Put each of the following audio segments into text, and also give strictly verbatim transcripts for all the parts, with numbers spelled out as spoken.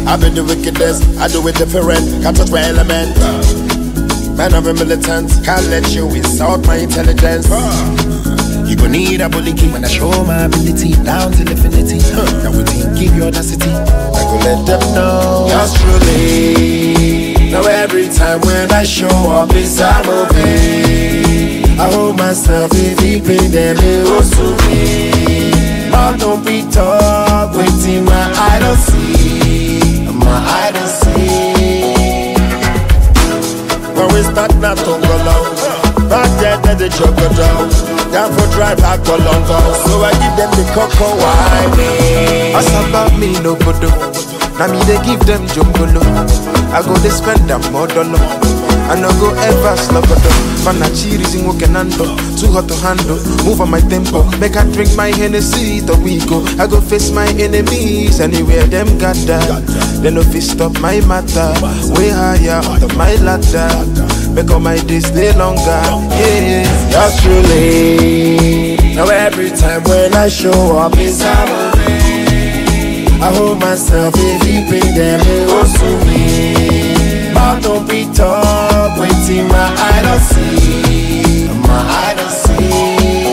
I be the wickedest, I do it different. Can't touch my element. Man of a militant, can't let you insult my intelligence. You gon' need a bully key when I show my ability down till infinity. Huh. Now we think give you audacity. I go let them know. Just truly. Now every time when I show up, it's a movie. I hold myself if he pay them, it was to me. Mouth don't be talk, waiting my eye don't see. My eye don't see. When we start not to go long. Back there, then they chug go down. Down for drive, I go long go. So I give them the cocoa wine. As about me, no bodo. Now me, they give them jungolo. I go, they spend them more dollar. I no go ever slug it up. Man, I cheese in walking handle. Too hot to handle. Move on my tempo. Make I drink my Hennessy, the we go. I go face my enemies anywhere them gather. They no fit stop my matter. Way higher on my ladder. Make all my days stay longer. Yeah, just truly. Now every time when I show up, it's a movie. I hold myself if he bring them, it was to me. Mouth don't be talk, waiting my eye don't see. My eye don't see.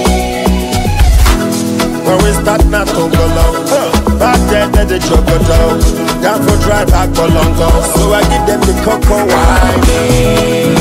When we start not to go long. Back there, then they chug go down. Down for drive, I go long go. So I give them the cocoa wine.